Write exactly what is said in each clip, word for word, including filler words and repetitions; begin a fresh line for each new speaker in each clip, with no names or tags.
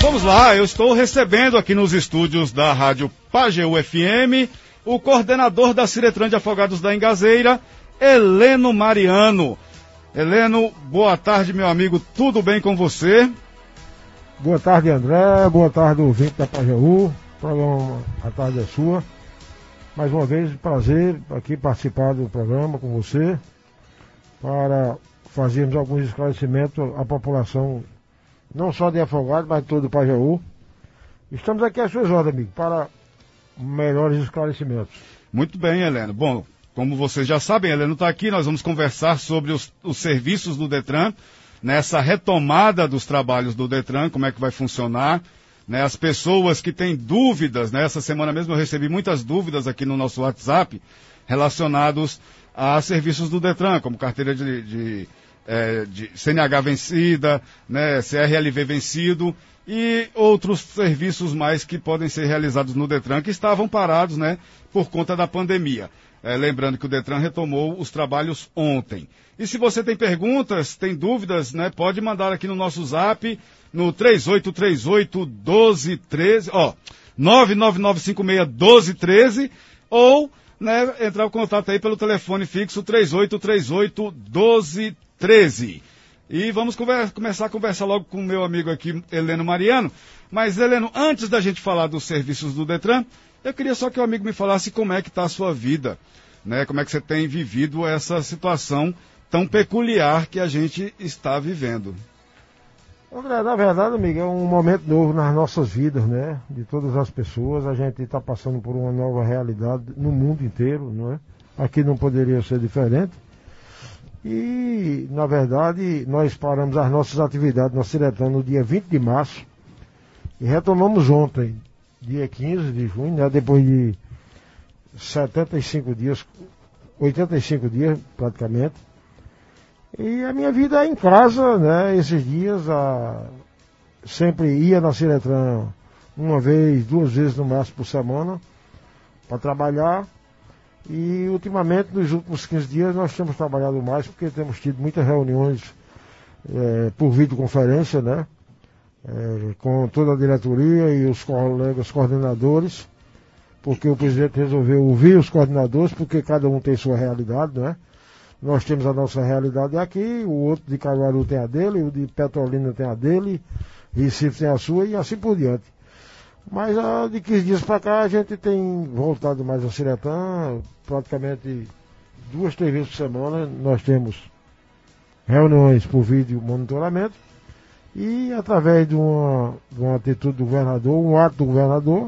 Vamos lá, eu estou recebendo aqui nos estúdios da Rádio Pajeú F M o coordenador da Ciretran de Afogados da Engazeira, Heleno Mariano. Heleno, boa tarde, meu amigo, tudo bem com você?
Boa tarde, André, boa tarde, ouvinte da Pajeú, programa A Tarde é Sua. Mais uma vez, prazer aqui participar do programa com você, para fazermos alguns esclarecimentos à população, não só de Afogados, mas de todo o Pajeú. Estamos aqui às suas ordens, amigo, para melhores esclarecimentos.
Muito bem, Heleno. Bom, como vocês já sabem, Heleno está aqui, nós vamos conversar sobre os, os serviços do Detran, nessa retomada dos trabalhos do Detran, como é que vai funcionar, né? As pessoas que têm dúvidas, né? Essa semana mesmo eu recebi muitas dúvidas aqui no nosso WhatsApp, relacionados a serviços do Detran, como carteira de, de, é, de C N H vencida, né? C R L V vencido, e outros serviços mais que podem ser realizados no Detran, que estavam parados, né, por conta da pandemia. É, lembrando que o Detran retomou os trabalhos ontem. E se você tem perguntas, tem dúvidas, né, pode mandar aqui no nosso zap, no três oito três oito, um dois um três, ó, nove nove nove cinco seis, um dois um três, ou, né, entrar em contato aí pelo telefone fixo três oito três oito, um dois um três. E vamos conversa, começar a conversar logo com o meu amigo aqui, Heleno Mariano. Mas, Heleno, antes da gente falar dos serviços do Detran, eu queria só que o amigo me falasse como é que está a sua vida, né? Como é que você tem vivido essa situação tão peculiar que a gente está vivendo.
André, na verdade, amigo, é um momento novo nas nossas vidas, né? De todas as pessoas. A gente está passando por uma nova realidade no mundo inteiro, não é? Aqui não poderia ser diferente. E, na verdade, nós paramos as nossas atividades na Ciretran no dia vinte de março e retomamos ontem, dia quinze de junho, né, depois de setenta e cinco dias, oitenta e cinco dias praticamente. E a minha vida é em casa, né, esses dias, a, sempre ia na Ciretran uma vez, duas vezes no máximo por semana para trabalhar. E ultimamente, nos últimos quinze dias, nós temos trabalhado mais porque temos tido muitas reuniões é, por videoconferência, né? É, com toda a diretoria e os colegas coordenadores, porque o presidente resolveu ouvir os coordenadores, porque cada um tem sua realidade, né? Nós temos a nossa realidade aqui, o outro de Caruaru tem a dele, o de Petrolina tem a dele, Recife tem a sua e assim por diante. Mas ah, de quinze dias para cá a gente tem voltado mais ao Ciretran, praticamente duas, três vezes por semana nós temos reuniões por vídeo monitoramento e através de uma, de uma atitude do governador, um ato do governador,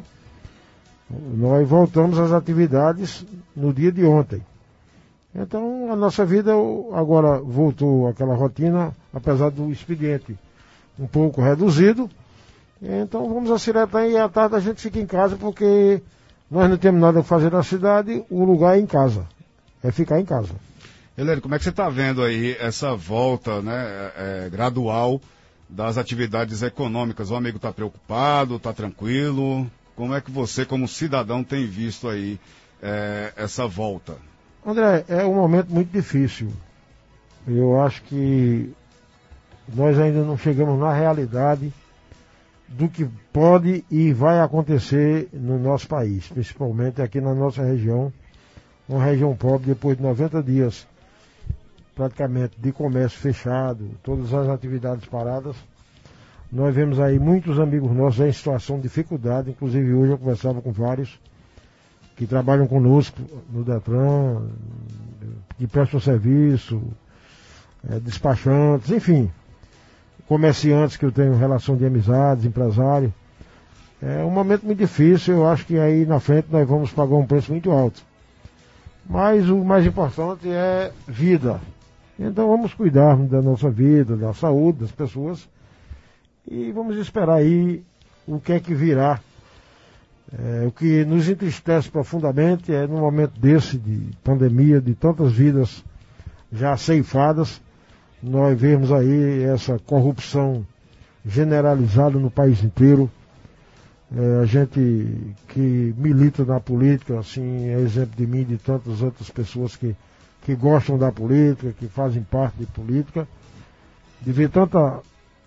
nós voltamos às atividades no dia de ontem. Então a nossa vida agora voltou àquela rotina, apesar do expediente um pouco reduzido. Então vamos a Ciretran e à tarde a gente fica em casa porque nós não temos nada a fazer na cidade, o lugar é em casa, é ficar em casa.
Heleno, como é que você está vendo aí essa volta, né, é, gradual das atividades econômicas? O amigo está preocupado, está tranquilo? Como é que você, como cidadão, tem visto aí é, essa volta?
André, é um momento muito difícil. Eu acho que nós ainda não chegamos na realidade do que pode e vai acontecer no nosso país, principalmente aqui na nossa região, uma região pobre, depois de noventa dias praticamente de comércio fechado, todas as atividades paradas. Nós vemos aí muitos amigos nossos em situação de dificuldade, inclusive hoje eu conversava com vários que trabalham conosco no Detran, que prestam serviço, é, despachantes, enfim, comerciantes que eu tenho relação de amizades, empresário. É um momento muito difícil, eu acho que aí na frente nós vamos pagar um preço muito alto. Mas o mais importante é vida. Então vamos cuidar da nossa vida, da saúde das pessoas e vamos esperar aí o que é que virá. É, o que nos entristece profundamente é num momento desse de pandemia, de tantas vidas já ceifadas, nós vemos aí essa corrupção generalizada no país inteiro. É, a gente que milita na política, assim, é exemplo de mim e de tantas outras pessoas que, que gostam da política, que fazem parte de política, de ver tanta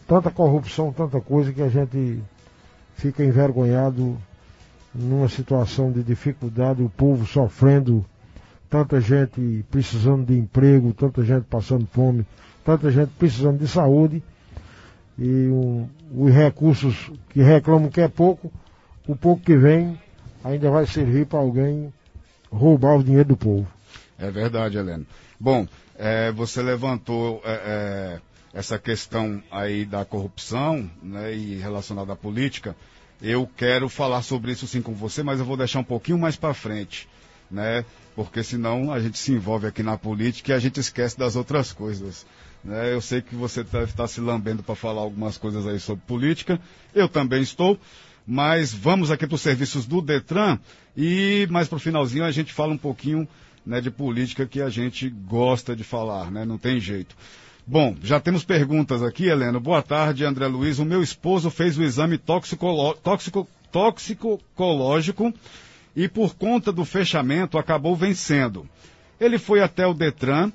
tanta corrupção, tanta coisa que a gente fica envergonhado numa situação de dificuldade, o povo sofrendo, tanta gente precisando de emprego, tanta gente passando fome, tanta gente precisando de saúde, e um, os recursos que reclamam que é pouco, o pouco que vem ainda vai servir para alguém roubar o dinheiro do povo.
É verdade, Heleno. Bom, é, você levantou é, é, essa questão aí da corrupção, né, e relacionada à política. Eu quero falar sobre isso sim com você, mas eu vou deixar um pouquinho mais para frente, né? Porque senão a gente se envolve aqui na política e a gente esquece das outras coisas, né? Eu sei que você deve estar se lambendo para falar algumas coisas aí sobre política, eu também estou, mas vamos aqui para os serviços do Detran e mais para o finalzinho a gente fala um pouquinho, né, de política que a gente gosta de falar, né? Não tem jeito. Bom, já temos perguntas aqui, Heleno. Boa tarde, André Luiz. O meu esposo fez o exame toxicolo... Toxico... toxicológico e por conta do fechamento acabou vencendo. Ele foi até o Detran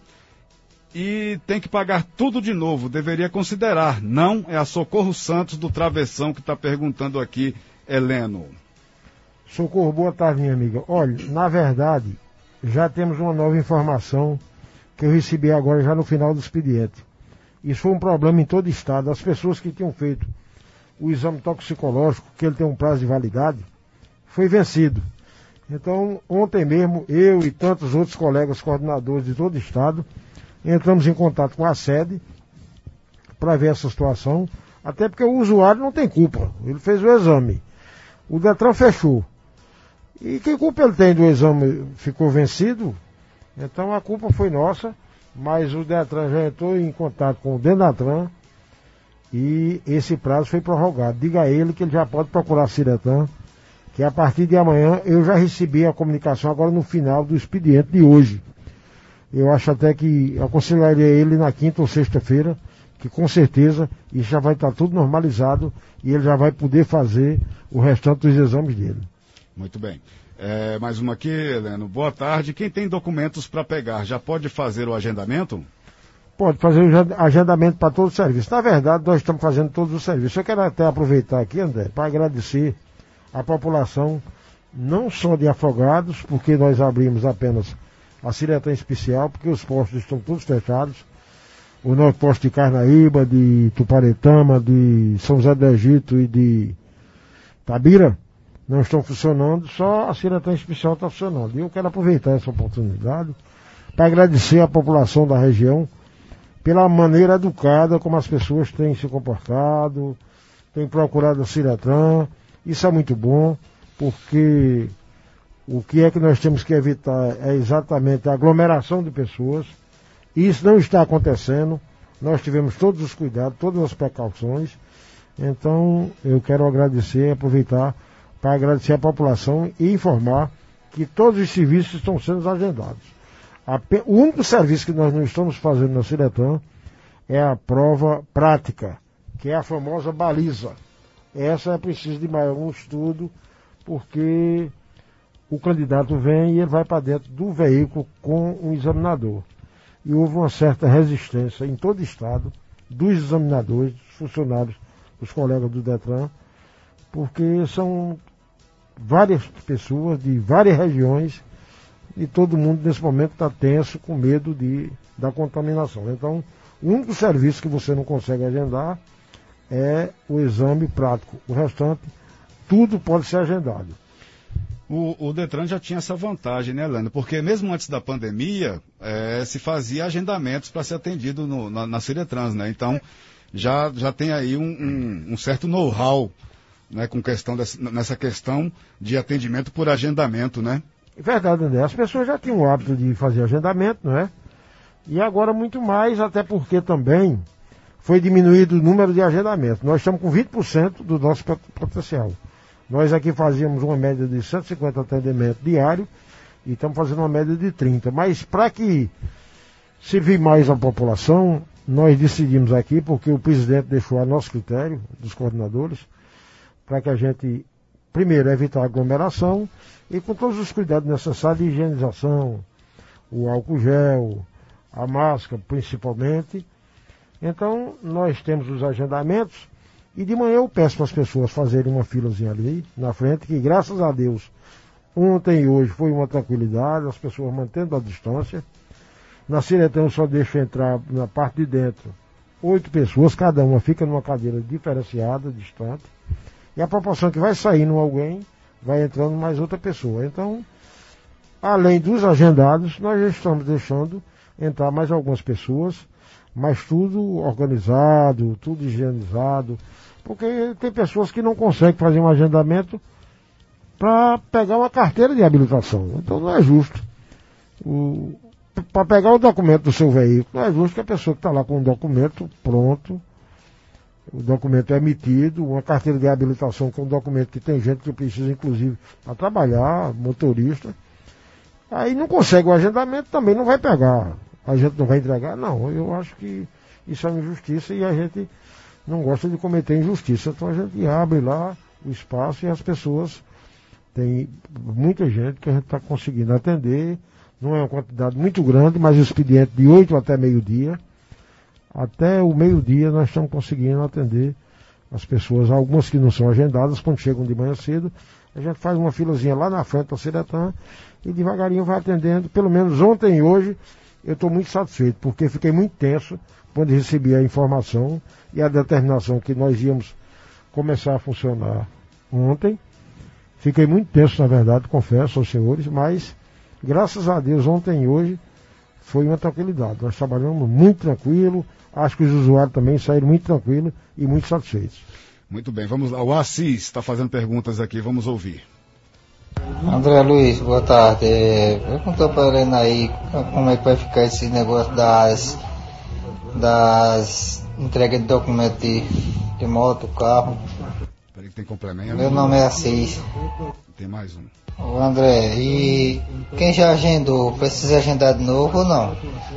e tem que pagar tudo de novo. Deveria considerar. Não, é a Socorro Santos do Travessão que está perguntando aqui, Heleno.
Socorro, boa tarde, minha amiga. Olha, na verdade, já temos uma nova informação que eu recebi agora já no final do expediente. Isso foi um problema em todo o estado. As pessoas que tinham feito o exame toxicológico, que ele tem um prazo de validade, foi vencido. Então, ontem mesmo, eu e tantos outros colegas coordenadores de todo o estado, entramos em contato com a sede para ver essa situação, até porque o usuário não tem culpa. Ele fez o exame. O Detran fechou. E que culpa ele tem do exame ficou vencido? Então a culpa foi nossa, mas o Detran já entrou em contato com o Denatran e esse prazo foi prorrogado. Diga a ele que ele já pode procurar a Ciretran, que a partir de amanhã eu já recebi a comunicação agora no final do expediente de hoje. Eu acho até que aconselharia ele na quinta ou sexta-feira, que com certeza isso já vai estar tudo normalizado e ele já vai poder fazer o restante dos exames dele.
Muito bem. É, mais uma aqui, Heleno. Boa tarde. Quem tem documentos para pegar, já pode fazer o agendamento?
Pode fazer o agendamento para todo o serviço. Na verdade, nós estamos fazendo todos os serviços. Eu quero até aproveitar aqui, André, para agradecer a população, não só de Afogados, porque nós abrimos apenas a Ciretran especial, porque os postos estão todos fechados. O nosso posto de Carnaíba, de Tuparetama, de São José do Egito e de Tabira não estão funcionando, só a Ciretran especial está funcionando. E eu quero aproveitar essa oportunidade para agradecer à população da região pela maneira educada como as pessoas têm se comportado, têm procurado a Ciretran. Isso é muito bom, porque o que é que nós temos que evitar é exatamente a aglomeração de pessoas. E isso não está acontecendo. Nós tivemos todos os cuidados, todas as precauções. Então, eu quero agradecer, aproveitar para agradecer à população e informar que todos os serviços estão sendo agendados. O único serviço que nós não estamos fazendo na Ciretran é a prova prática, que é a famosa baliza. Essa é preciso de mais um estudo, porque o candidato vem e ele vai para dentro do veículo com um examinador. E houve uma certa resistência em todo o estado dos examinadores, dos funcionários, dos colegas do Detran, porque são várias pessoas de várias regiões e todo mundo nesse momento está tenso com medo de, da contaminação. Então, o único serviço que você não consegue agendar é o exame prático. O restante, tudo pode ser agendado.
O, o Detran já tinha essa vantagem, né, Heleno? Porque mesmo antes da pandemia, é, se fazia agendamentos para ser atendido no, na, na Ciretrans, né? Então, já, já tem aí um, um, um certo know-how, né, com questão dessa, nessa questão de atendimento por agendamento, né?
É verdade, André. As pessoas já tinham o hábito de fazer agendamento, não é? E agora muito mais, até porque também foi diminuído o número de agendamentos. Nós estamos com vinte por cento do nosso potencial. Nós aqui fazíamos uma média de cento e cinquenta atendimentos diários e estamos fazendo uma média de trinta. Mas para que servir mais a população, nós decidimos aqui, porque o presidente deixou a nosso critério, dos coordenadores, para que a gente, primeiro, evitar a aglomeração e com todos os cuidados necessários de higienização, o álcool gel, a máscara principalmente, Então, nós temos os agendamentos e de manhã eu peço para as pessoas fazerem uma filazinha ali na frente, que graças a Deus, ontem e hoje foi uma tranquilidade, as pessoas mantendo a distância. Na Ciretã eu só deixo entrar na parte de dentro oito pessoas, cada uma fica numa cadeira diferenciada, distante, e a proporção que vai saindo alguém, vai entrando mais outra pessoa. Então, além dos agendados, nós já estamos deixando entrar mais algumas pessoas, mas tudo organizado, tudo higienizado, porque tem pessoas que não conseguem fazer um agendamento para pegar uma carteira de habilitação. Então não é justo. Para pegar o documento do seu veículo, não é justo que a pessoa que está lá com o documento pronto, o documento é emitido, uma carteira de habilitação, que é um documento que tem gente que precisa, inclusive, para trabalhar, motorista, aí não consegue o agendamento, também não vai pegar. A gente não vai entregar? Não, eu acho que isso é uma injustiça e a gente não gosta de cometer injustiça. Então a gente abre lá o espaço e as pessoas, tem muita gente que a gente está conseguindo atender, não é uma quantidade muito grande, mas o expediente de oito até meio-dia, até o meio-dia nós estamos conseguindo atender as pessoas, algumas que não são agendadas, quando chegam de manhã cedo, a gente faz uma filazinha lá na frente da Ciretã e devagarinho vai atendendo, pelo menos ontem e hoje, eu estou muito satisfeito, porque fiquei muito tenso quando recebi a informação e a determinação que nós íamos começar a funcionar ontem. Fiquei muito tenso, na verdade, confesso aos senhores, mas, graças a Deus, ontem e hoje foi uma tranquilidade. Nós trabalhamos muito tranquilo, acho que os usuários também saíram muito tranquilos e muito satisfeitos.
Muito bem, vamos lá. O Assis está fazendo perguntas aqui, vamos ouvir.
André Luiz, boa tarde. É, perguntou para a Helena aí como é que vai ficar esse negócio das, das entregas de documento de, de moto, carro.
Peraí que tem complemento.
Meu nome é Assis.
Tem mais um.
Ô André, e quem já agendou, precisa agendar de novo ou não?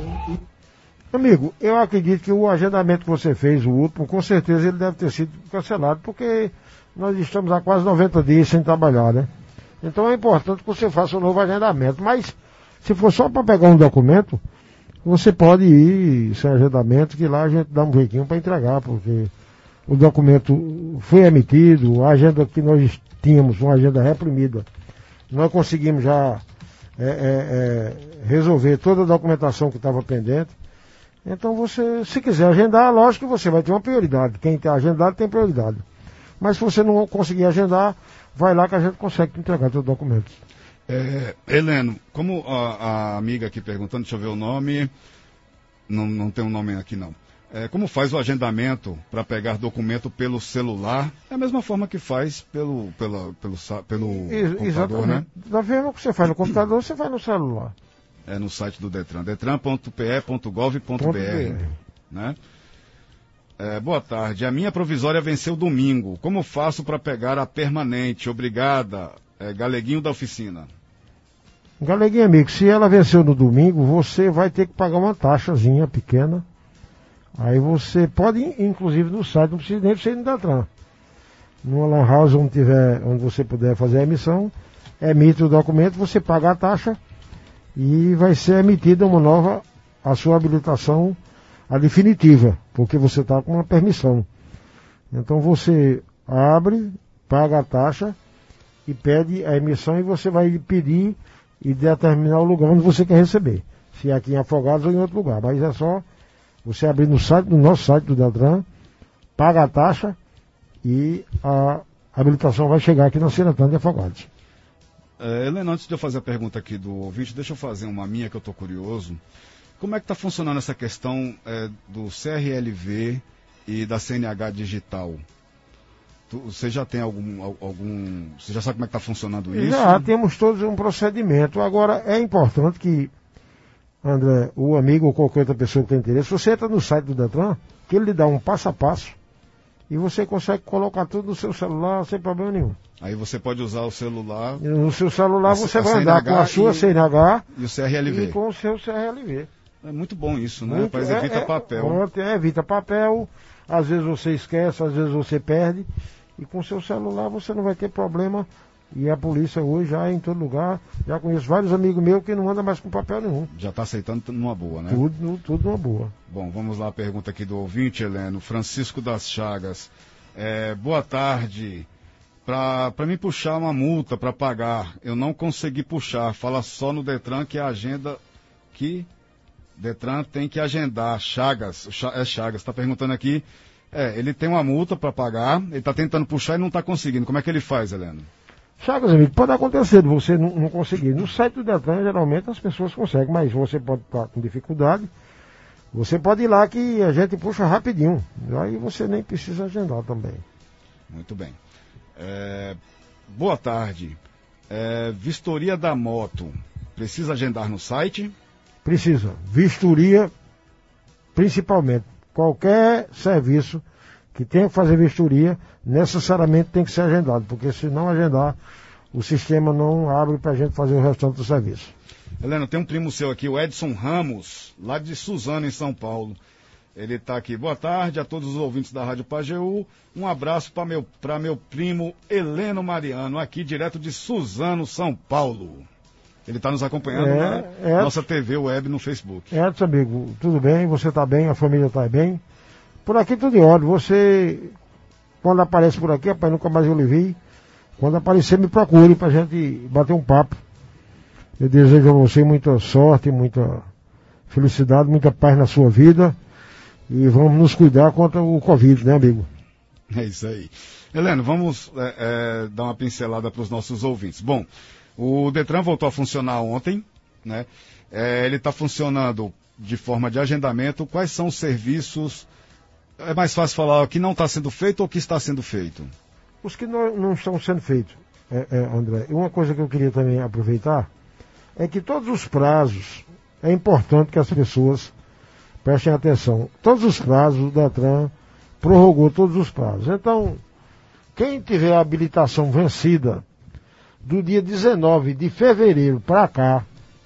Amigo, eu acredito que o agendamento que você fez, o último, com certeza ele deve ter sido cancelado, porque nós estamos há quase noventa dias sem trabalhar, né? Então é importante que você faça um novo agendamento. Mas, se for só para pegar um documento, você pode ir sem agendamento, que lá a gente dá um jeitinho para entregar, porque o documento foi emitido, a agenda que nós tínhamos, uma agenda reprimida, nós conseguimos já é, é, é, resolver toda a documentação que estava pendente. Então você, se quiser agendar, lógico que você vai ter uma prioridade. Quem tem agendado tem prioridade. Mas se você não conseguir agendar, vai lá que a gente consegue entregar seus documentos.
É, Heleno, como a, a amiga aqui perguntando, deixa eu ver o nome, não, não tem um nome aqui não. É, como faz o agendamento para pegar documento pelo celular? É a mesma forma que faz pelo, pela, pelo, pelo
Ex-
computador,
exatamente.
né?
Da mesma que você faz no computador, você faz no celular.
É no site do Detran, detran ponto p e ponto gov ponto b r, né? É, boa tarde, a minha provisória venceu domingo, como faço para pegar a permanente? Obrigada, é, Galeguinho da oficina.
Galeguinho, amigo, se ela venceu no domingo, você vai ter que pagar uma taxazinha pequena. Aí você pode, inclusive no site, não precisa nem você ir no Detran. Numa lan house onde, tiver, onde você puder fazer a emissão, emite o documento, você paga a taxa e vai ser emitida uma nova, a sua habilitação, a definitiva, porque você está com uma permissão. Então você abre, paga a taxa e pede a emissão e você vai pedir e determinar o lugar onde você quer receber. Se é aqui em Afogados ou em outro lugar. Mas é só você abrir no site, no nosso site do Detran, paga a taxa e a habilitação vai chegar aqui na Ciretã de Afogados.
É, Helena, antes de eu fazer a pergunta aqui do ouvinte, deixa eu fazer uma minha que eu estou curioso. Como é que está funcionando essa questão é, do C R L V e da C N H digital? Tu, você já tem algum, algum... Você já sabe como é que está funcionando isso?
Já temos todos um procedimento. Agora, é importante que, André, o amigo ou qualquer outra pessoa que tem interesse, você entra no site do Detran, que ele lhe dá um passo a passo, e você consegue colocar tudo no seu celular sem problema nenhum.
Aí você pode usar o celular...
E no seu celular
a,
você
a
vai
C N H
andar com a sua
e,
C N H
e o C R L V.
E com o seu C R L V.
É muito bom isso, né?
Muito,
Rapaz,
é,
evita
é,
papel.
Pronto, é, evita papel, às vezes você esquece, às vezes você perde, e com o seu celular você não vai ter problema E a polícia hoje já é em todo lugar, já conheço vários amigos meus que não andam mais com papel nenhum.
Já está aceitando numa boa, né?
Tudo, tudo numa boa.
Bom, vamos lá, a pergunta aqui do ouvinte, Heleno. Francisco das Chagas. É, boa tarde. Para mim puxar uma multa para pagar, eu não consegui puxar. Fala só no Detran que a agenda que Detran tem que agendar. Chagas, é Chagas, está perguntando aqui. É, ele tem uma multa para pagar, ele está tentando puxar e não está conseguindo. Como é que ele faz, Heleno?
Chagas, amigo, pode acontecer de você não, não conseguir. No site do Detran, geralmente as pessoas conseguem, mas você pode estar com dificuldade. Você pode ir lá que a gente puxa rapidinho. Aí você nem precisa agendar também.
Muito bem. É, boa tarde. É, vistoria da moto, precisa agendar no site?
Precisa. Vistoria, principalmente. Qualquer serviço que tenha que fazer vistoria, necessariamente tem que ser agendado, porque se não agendar, o sistema não abre para a gente fazer o restante do serviço.
Heleno, tem um primo seu aqui, o Edson Ramos, lá de Suzano, em São Paulo. Ele está aqui. Boa tarde a todos os ouvintes da Rádio Pajeú. Um abraço para meu, para meu primo Heleno Mariano, aqui direto de Suzano, São Paulo. Ele está nos acompanhando é, na é, nossa T V web no Facebook.
Edson, amigo, tudo bem? Você está bem? A família está bem? Por aqui tudo em ordem. Você, quando aparece por aqui, rapaz, nunca mais eu lhe vi. Quando aparecer, me procure para a gente bater um papo. Eu desejo a você muita sorte, muita felicidade, muita paz na sua vida. E vamos nos cuidar contra o Covid, né, amigo?
É isso aí. Heleno, vamos é, é, dar uma pincelada para os nossos ouvintes. Bom, o Detran voltou a funcionar ontem, né? É, ele está funcionando de forma de agendamento. Quais são os serviços? É mais fácil falar o que não está sendo feito ou o que está sendo feito?
Os que não, não estão sendo feitos, é, é, André. Uma coisa que eu queria também aproveitar é que todos os prazos, é importante que as pessoas prestem atenção. Todos os prazos, o Detran prorrogou todos os prazos. Então, quem tiver a habilitação vencida do dia dezenove de fevereiro para cá,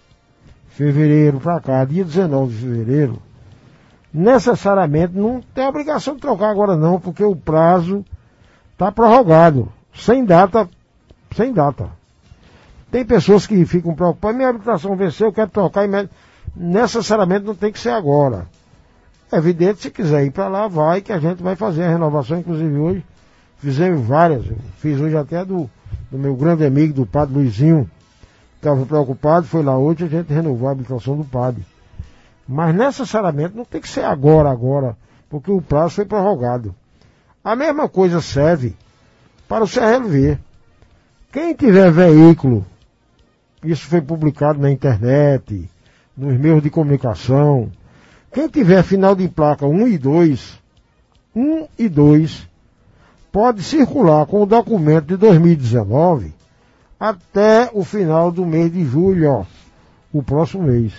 fevereiro para cá, dia dezenove de fevereiro, necessariamente não tem obrigação de trocar agora não, porque o prazo está prorrogado, sem data, sem data. Tem pessoas que ficam preocupadas, minha habilitação venceu, eu quero trocar imediatamente. Necessariamente não tem que ser agora. É evidente, se quiser ir para lá, vai, que a gente vai fazer a renovação, inclusive hoje, fizemos várias, eu fiz hoje até do, do meu grande amigo, do padre Luizinho, que estava preocupado, foi lá hoje, a gente renovou a habilitação do padre. Mas necessariamente não tem que ser agora, agora, porque o prazo foi prorrogado. A mesma coisa serve para o C R L V. Quem tiver veículo, isso foi publicado na internet, nos meios de comunicação, quem tiver final de placa um e dois, um e dois, pode circular com o documento de dois mil e dezenove até o final do mês de julho, ó, o próximo mês.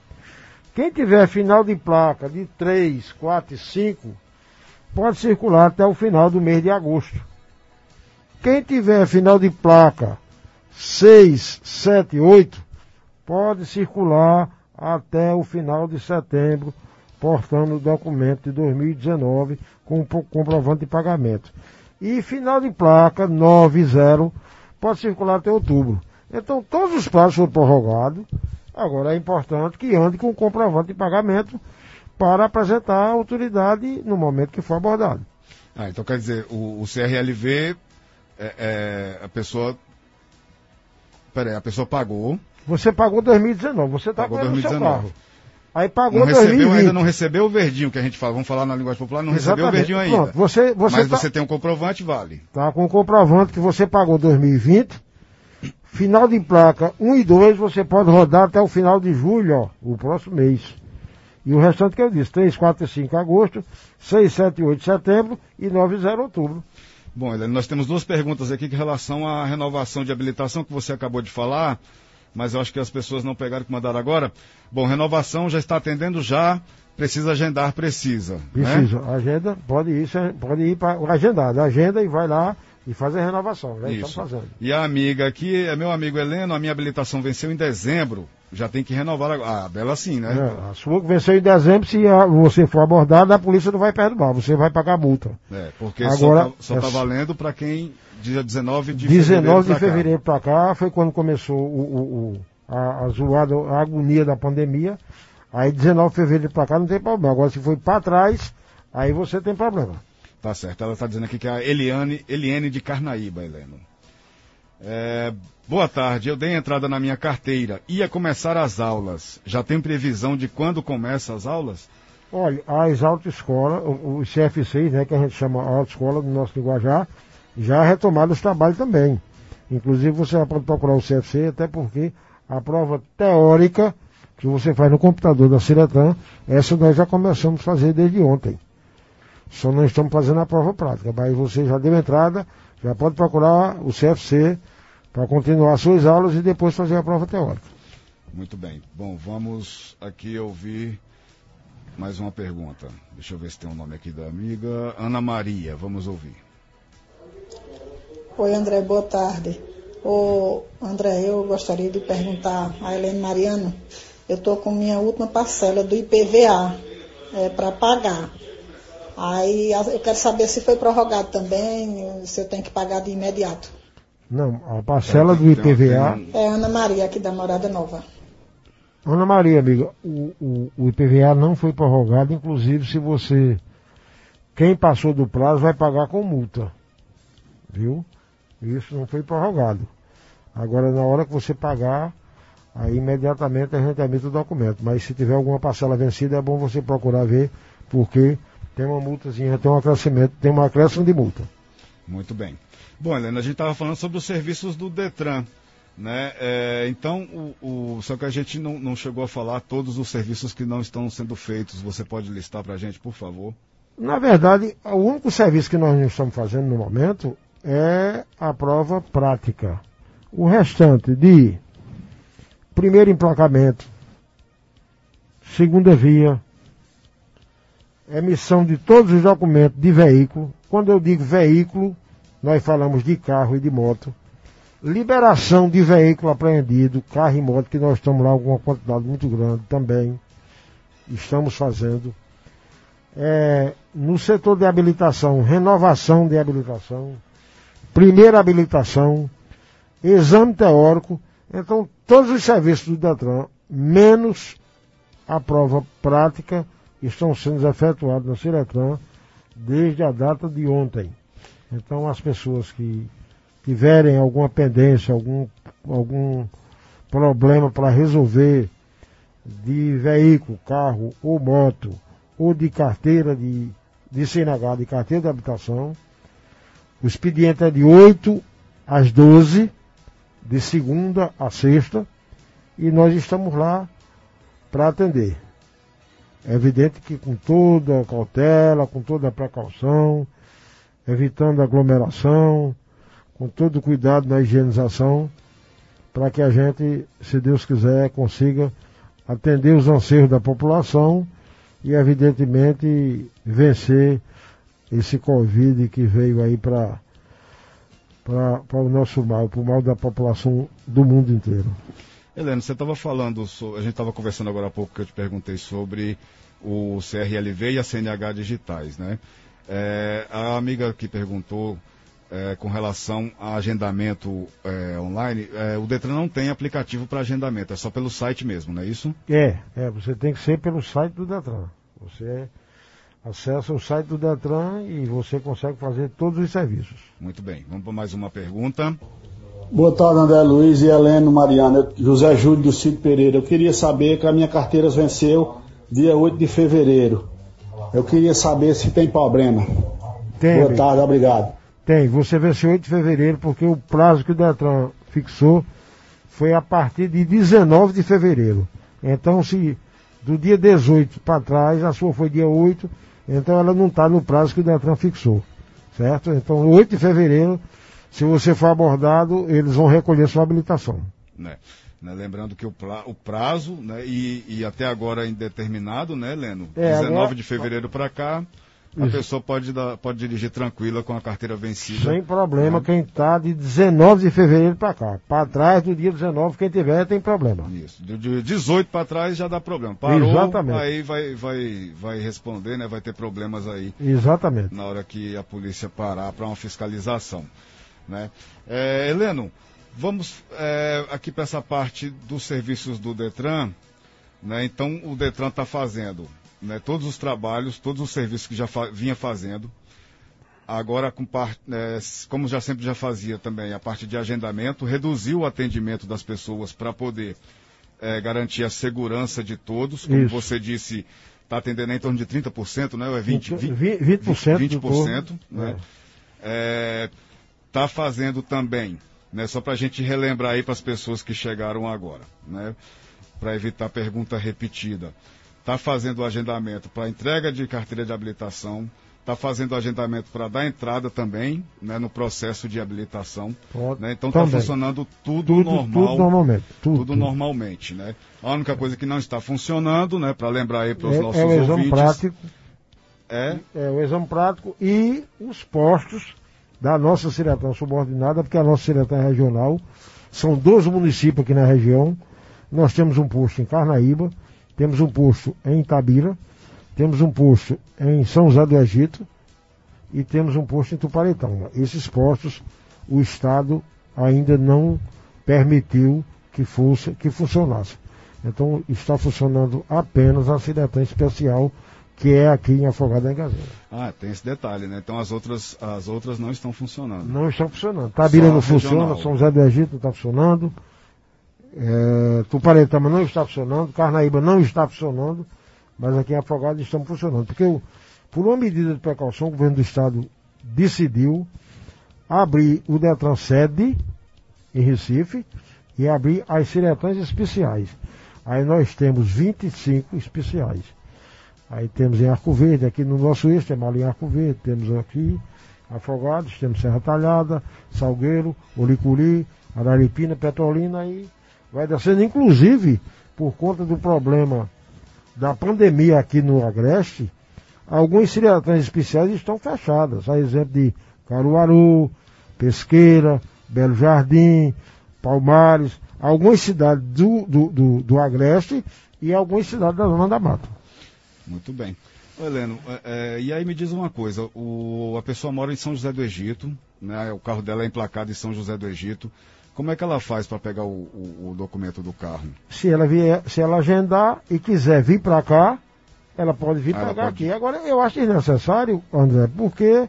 Quem tiver final de placa de três, quatro e cinco, pode circular até o final do mês de agosto. Quem tiver final de placa seis, sete, oito, pode circular até o final de setembro, portando o documento de dois mil e dezenove com comprovante de pagamento. E final de placa nove zero pode circular até outubro. Então todos os prazos foram prorrogados. Agora é importante que ande com comprovante de pagamento para apresentar a autoridade no momento que for abordado.
Ah, então quer dizer, o, o C R L V, é, é, a pessoa... Peraí, a pessoa pagou...
Você pagou dois mil e dezenove, você está com ele no seu carro. Aí pagou
não recebeu,
dois mil e vinte.
Ainda não recebeu o verdinho que a gente fala, vamos falar na linguagem popular, não
Exatamente.
Recebeu o verdinho ainda.
Pronto, você, você
Mas
tá,
você tem um comprovante, vale.
Tá com o comprovante que você pagou dois mil e vinte, final de placa um e dois, você pode rodar até o final de julho, ó, o próximo mês. E o restante que eu disse, três, quatro e cinco agosto, seis, sete e oito setembro e nove zero outubro.
Bom, Heleno, nós temos duas perguntas aqui em relação à renovação de habilitação que você acabou de falar, mas eu acho que as pessoas não pegaram que mandaram agora. Bom, renovação já está atendendo já, precisa agendar, precisa.
Precisa,
né?
Agenda, pode ir, pode ir para agendar, agenda e vai lá e faz a renovação, já estamos fazendo.
E a amiga aqui, é meu amigo Heleno, a minha habilitação venceu em dezembro, já tem que renovar a, a Bela sim, né?
É, a sua que venceu em dezembro, se a, você for abordado, a polícia não vai perdoar, você vai pagar multa.
É, porque
agora,
só está é, valendo para quem dia dezenove de
dezenove de fevereiro para cá. cá foi quando começou o, o, o, a, a zoada, a agonia da pandemia. Aí dezenove de fevereiro para cá não tem problema. Agora se foi para trás, aí você tem problema.
Tá certo, ela está dizendo aqui que é a Eliane, Eliane de Carnaíba, Heleno. É, boa tarde, eu dei entrada na minha carteira, ia começar as aulas, já tem previsão de quando começam as aulas?
Olha, as autoescolas, os C F Cs, né, que a gente chama autoescola no nosso linguajar, já retomaram os trabalhos também. Inclusive você pode procurar o C F C, até porque a prova teórica que você faz no computador da Ciretran, essa nós já começamos a fazer desde ontem. Só não estamos fazendo a prova prática, mas você já deu entrada, já pode procurar o C F C para continuar suas aulas e depois fazer a prova teórica.
Muito bem. Bom, vamos aqui ouvir mais uma pergunta. Deixa eu ver se tem um nome aqui da amiga. Ana Maria, vamos ouvir.
Oi, André, boa tarde. Ô, André, eu gostaria de perguntar a Helene Mariano. Eu estou com minha última parcela do I P V A é, para pagar. Aí eu quero saber se foi prorrogado também, se eu tenho que pagar de imediato.
Não, a parcela do I P V A...
É Ana Maria, aqui da Morada Nova.
Ana Maria, amiga, o, o, o I P V A não foi prorrogado, inclusive se você... Quem passou do prazo vai pagar com multa. Viu? Isso não foi prorrogado. Agora, na hora que você pagar, aí imediatamente a gente emite o documento. Mas se tiver alguma parcela vencida, é bom você procurar ver, porque... Tem uma multazinha, tem um acrescimento, tem um acréscimo de multa.
Muito bem. Bom, Helena, a gente estava falando sobre os serviços do Detran, né? É, então, o, o, só que a gente não, não chegou a falar todos os serviços que não estão sendo feitos. Você pode listar para a gente, por favor?
Na verdade, o único serviço que nós não estamos fazendo no momento é a prova prática. O restante de primeiro emplacamento, segunda via, emissão de todos os documentos de veículo. Quando eu digo veículo, nós falamos de carro e de moto. Liberação de veículo apreendido, carro e moto, que nós estamos lá com uma quantidade muito grande também. Estamos fazendo. É, no setor de habilitação, renovação de habilitação, primeira habilitação, exame teórico. Então, todos os serviços do Detran, menos a prova prática, estão sendo efetuados na Ciretran desde a data de ontem. Então, as pessoas que tiverem alguma pendência, algum, algum problema para resolver de veículo, carro ou moto, ou de carteira de, de C N H, de carteira de habitação, o expediente é de oito às doze, de segunda a sexta, e nós estamos lá para atender. É evidente que com toda a cautela, com toda a precaução, evitando aglomeração, com todo o cuidado na higienização, para que a gente, se Deus quiser, consiga atender os anseios da população e, evidentemente, vencer esse Covid que veio aí para para o nosso mal, para o mal da população do mundo inteiro.
Helena, você estava falando, a gente estava conversando agora há pouco que eu te perguntei sobre o C R L V e a C N H digitais, né? É, a amiga que perguntou é, com relação a agendamento é, online, é, o Detran não tem aplicativo para agendamento, é só pelo site mesmo, não é isso?
É, é, você tem que ser pelo site do Detran. Você acessa o site do Detran e você consegue fazer todos os serviços.
Muito bem, vamos para mais uma pergunta.
Boa tarde, André Luiz e Heleno Mariana. José Júlio do Cid Pereira. Eu queria saber que a minha carteira venceu dia oito de fevereiro. Eu queria saber se tem problema.
Tem.
Boa tarde, obrigado.
Tem. Você venceu oito de fevereiro porque o prazo que o Detran fixou foi a partir de dezenove de fevereiro. Então, se do dia dezoito para trás, a sua foi dia oito, então ela não está no prazo que o Detran fixou. Certo? Então, oito de fevereiro... Se você for abordado, eles vão recolher sua habilitação.
Né, né, lembrando que o, pra, o prazo, né, e, e até agora indeterminado, né, Leno?
É,
dezenove
agora...
de fevereiro para cá, a Isso. pessoa pode, dar, pode dirigir tranquila com a carteira vencida.
Sem problema, né? Quem está de dezenove de fevereiro para cá. Para trás do dia dezenove, quem tiver tem problema.
Isso, do dia dezoito para trás já dá problema. Parou, Exatamente. Aí vai, vai, vai responder, né? Vai ter problemas aí.
Exatamente.
Na hora que a polícia parar para uma fiscalização. Né? É, Heleno, vamos é, aqui para essa parte dos serviços do Detran. Né? Então o Detran está fazendo, né, todos os trabalhos, todos os serviços que já fa- vinha fazendo, agora com par- é, como já sempre já fazia também, a parte de agendamento, reduziu o atendimento das pessoas para poder é, garantir a segurança de todos, como Isso. você disse, está atendendo em torno de trinta por cento, né? Ou é vinte por cento?
vinte por cento.
vinte por cento, né? Está é, fazendo também, né, só para a gente relembrar aí para as pessoas que chegaram agora, né, para evitar pergunta repetida. Está fazendo o agendamento para entrega de carteira de habilitação, está fazendo o agendamento para dar entrada também, né, no processo de habilitação. Né, então está funcionando tudo, tudo normal.
Tudo normalmente. Tudo,
tudo normalmente. Né? A única coisa que não está funcionando, né, para lembrar aí para os
é,
nossos
é o exame
ouvintes...
Prático,
é...
é o exame prático e os postos da nossa Ciretran subordinada, porque a nossa Ciretran é regional. São doze municípios aqui na região. Nós temos um posto em Carnaíba, temos um posto em Itabira, temos um posto em São José do Egito e temos um posto em Tuparetama. Esses postos o Estado ainda não permitiu que, fosse, que funcionasse. Então está funcionando apenas a Ciretran especial, que é aqui em Afogado da Engazeira.
Ah, tem esse detalhe, né? Então as outras, as outras não estão funcionando.
Não estão funcionando. Itabira não funciona, São José do Egito não está funcionando. É, Tuparetama não está funcionando, Carnaíba não está funcionando, mas aqui em Afogado estamos funcionando. Porque, o, por uma medida de precaução, o governo do Estado decidiu abrir o Detran sede em Recife e abrir as Ciretrans especiais. Aí nós temos vinte e cinco especiais. Aí temos em Arco Verde, aqui no nosso eixo, temos ali em Arco Verde, temos aqui Afogados, temos Serra Talhada, Salgueiro, Olicuri, Araripina, Petrolina e vai descendo, inclusive, por conta do problema da pandemia aqui no Agreste, algumas Ciretrans especiais estão fechadas. A exemplo de Caruaru, Pesqueira, Belo Jardim, Palmares, algumas cidades do, do, do, do Agreste e algumas cidades da Zona da Mata.
Muito bem. Ô, Heleno, é, é, e aí me diz uma coisa, o, a pessoa mora em São José do Egito, né, o carro dela é emplacado em São José do Egito. Como é que ela faz para pegar o, o, o documento do carro?
Se ela vier, se ela agendar e quiser vir para cá, ela pode vir ah, pegar pode... aqui. Agora, eu acho desnecessário, André, porque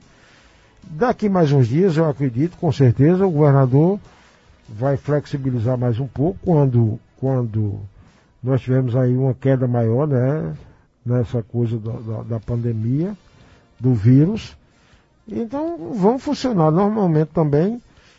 daqui mais uns dias, eu acredito, com certeza, o governador vai flexibilizar mais um pouco quando, quando nós tivermos aí uma queda maior, né, nessa coisa da, da, da pandemia, do vírus. Então, vão funcionar normalmente também.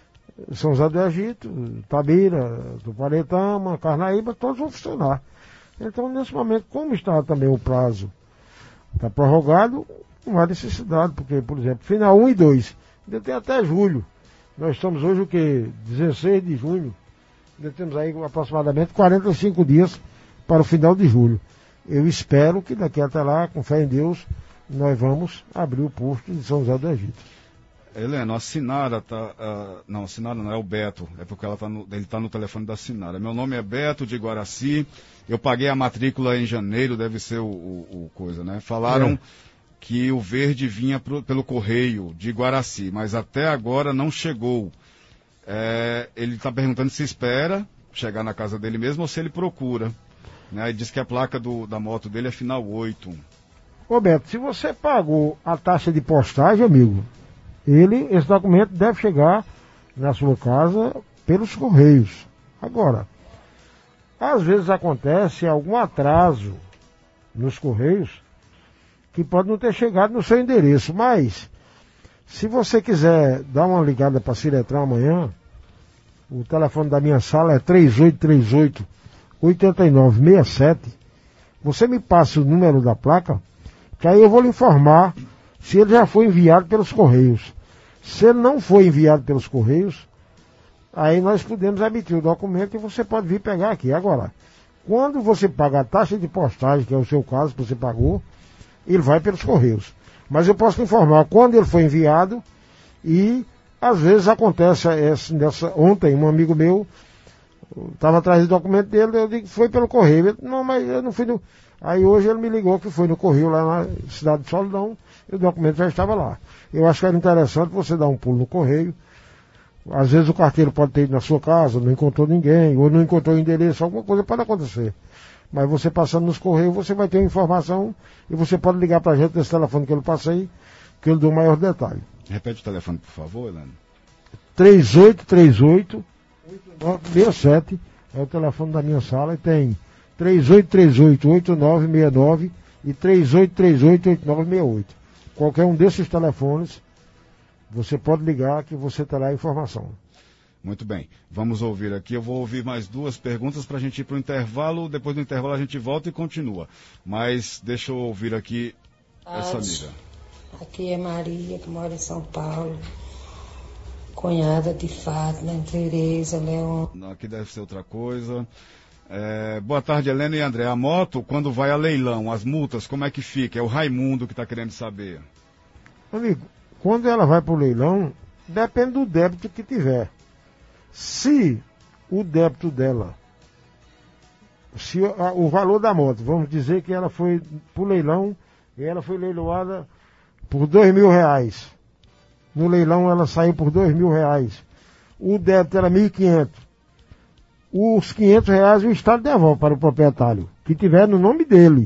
São José do Egito, Itabira, Tuparetama, Carnaíba, todos vão funcionar. Então, nesse momento, como está também o prazo, está prorrogado, não há necessidade, porque, por exemplo, final um e dois, ainda tem até julho. Nós estamos hoje o quê? dezesseis de junho. Ainda temos aí aproximadamente quarenta e cinco dias para o final de julho. Eu espero que daqui até lá, com fé em Deus, nós vamos abrir o posto de São José do Egito.
Heleno, a Sinara tá... Uh, não, a Sinara não, é o Beto. É porque ela tá no, ele está no telefone da Sinara. Meu nome é Beto, de Guaraci. Eu paguei a matrícula em janeiro, deve ser o, o, o coisa, né? Falaram é. que o verde vinha pro, pelo correio de Guaraci, mas até agora não chegou. É, ele está perguntando se espera chegar na casa dele mesmo ou se ele procura. Né? Ele diz que a placa do, da moto dele é final oito.
Ô Beto, se você pagou a taxa de postagem, amigo... Ele, esse documento deve chegar na sua casa pelos correios. Agora, às vezes acontece algum atraso nos correios que pode não ter chegado no seu endereço, mas se você quiser dar uma ligada para a Ciretran amanhã, o telefone da minha sala é três oito três oito, oito nove seis sete, você me passa o número da placa, que aí eu vou lhe informar se ele já foi enviado pelos correios. Se ele não foi enviado pelos correios, aí nós podemos emitir o documento e você pode vir pegar aqui. Agora, quando você paga a taxa de postagem, que é o seu caso que você pagou, ele vai pelos correios. Mas eu posso te informar quando ele foi enviado e às vezes acontece essa, nessa, ontem um amigo meu estava atrás do documento dele, eu digo que foi pelo correio. Ele, não, mas eu não fui no... Aí hoje ele me ligou que foi no correio lá na cidade de Solidão e o documento já estava lá. Eu acho que era interessante você dar um pulo no correio. Às vezes o carteiro pode ter ido na sua casa, não encontrou ninguém, ou não encontrou o endereço, alguma coisa pode acontecer. Mas você passando nos correios, você vai ter informação e você pode ligar para a gente nesse telefone que eu passei, que eu dou maior detalhe.
Repete o telefone, por favor, Heleno.
três oito três oito, oito nove seis sete é o telefone da minha sala e tem três oito três oito, oito nove seis nove e três oito três oito, oito nove seis oito. Qualquer um desses telefones, você pode ligar que você terá a informação.
Muito bem, vamos ouvir aqui. Eu vou ouvir mais duas perguntas para a gente ir para o intervalo. Depois do intervalo a gente volta e continua. Mas deixa eu ouvir aqui essa amiga.
Aqui é Maria, que mora em São Paulo. Cunhada de Fátima, Tereza, Leão.
Aqui deve ser outra coisa. É, boa tarde, Helena e André. A moto, quando vai a leilão, as multas, como é que fica? É o Raimundo que está querendo saber.
Amigo, quando ela vai para o leilão, depende do débito que tiver. Se o débito dela, se a, o valor da moto, vamos dizer que ela foi para o leilão e ela foi leiloada por dois mil reais. No leilão ela saiu por dois mil reais. O débito era mil e quinhentos. Os quinhentos reais o Estado devolve para o proprietário, que tiver no nome dele.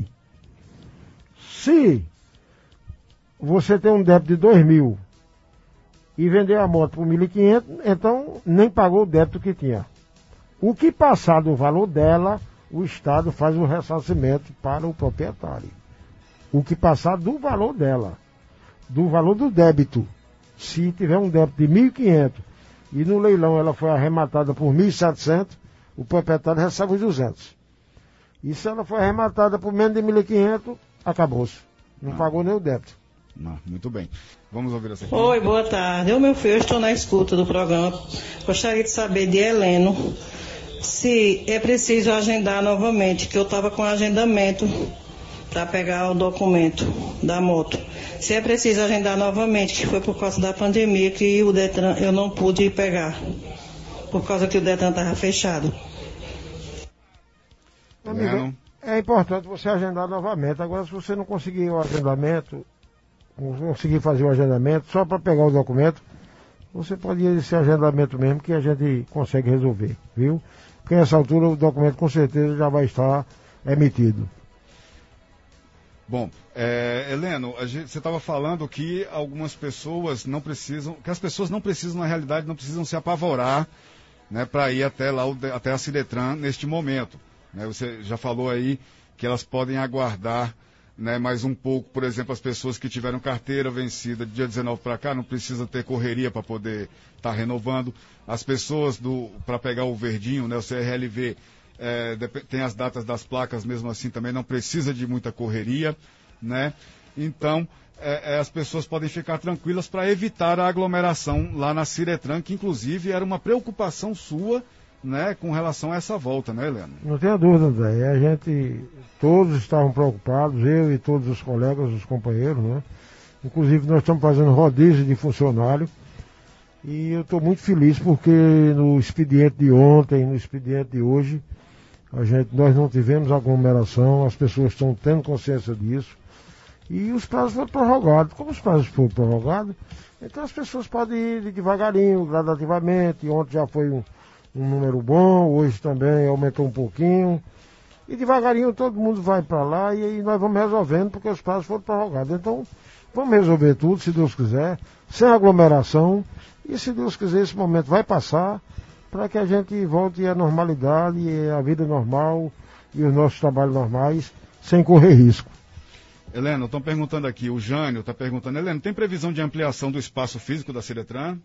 Se você tem um débito de dois mil e vendeu a moto por mil e quinhentos, então nem pagou o débito que tinha. O que passar do valor dela, o Estado faz o ressarcimento para o proprietário. O que passar do valor dela, do valor do débito. Se tiver um débito de mil e quinhentos e no leilão ela foi arrematada por mil e setecentos, o proprietário recebe os duzentos. E se ela foi arrematada por menos de mil e quinhentos, acabou-se. Não ah. pagou nem o débito.
Ah, muito bem. Vamos ouvir essa aqui.
Oi, boa tarde. Eu, meu filho, eu estou na escuta do programa. Gostaria de saber de Heleno se é preciso agendar novamente, que eu estava com agendamento para pegar o documento da moto. Se é preciso agendar novamente, que foi por causa da pandemia que o Detran eu não pude ir pegar, por causa que o Detran estava fechado.
Amiga, é importante você agendar novamente. Agora, se você não conseguir o agendamento, não conseguir fazer o agendamento, só para pegar o documento, você pode ir esse agendamento mesmo que a gente consegue resolver, viu? Porque nessa altura o documento com certeza já vai estar emitido.
Bom, é, Heleno, a gente, você estava falando que algumas pessoas não precisam, que as pessoas não precisam, na realidade, não precisam se apavorar, né, para ir até lá, até a Ciretran neste momento. Né? Você já falou aí que elas podem aguardar, né, mais um pouco. Por exemplo, as pessoas que tiveram carteira vencida de dia dezenove para cá, não precisa ter correria para poder estar tá renovando. As pessoas para pegar o verdinho, né, o C R L V, É, tem as datas das placas, mesmo assim também não precisa de muita correria, né? Então, é, é, as pessoas podem ficar tranquilas para evitar a aglomeração lá na Ciretran, que inclusive era uma preocupação sua, né, com relação a essa volta, né, Helena?
Não tenha dúvida, André. A gente, todos estavam preocupados, eu e todos os colegas, os companheiros, né? Inclusive nós estamos fazendo rodízio de funcionário e eu estou muito feliz porque no expediente de ontem, no expediente de hoje, A gente, nós não tivemos aglomeração, as pessoas estão tendo consciência disso. E os prazos foram prorrogados. Como os prazos foram prorrogados, então as pessoas podem ir devagarinho, gradativamente. Ontem já foi um, um número bom, hoje também aumentou um pouquinho. E devagarinho todo mundo vai para lá e aí nós vamos resolvendo, porque os prazos foram prorrogados. Então, vamos resolver tudo, se Deus quiser, sem aglomeração. E se Deus quiser, esse momento vai passar, para que a gente volte à normalidade, à vida normal e os nossos trabalhos normais, sem correr risco.
Helena, estão perguntando aqui, o Jânio está perguntando, Helena, tem previsão de ampliação do espaço físico da Ciretran?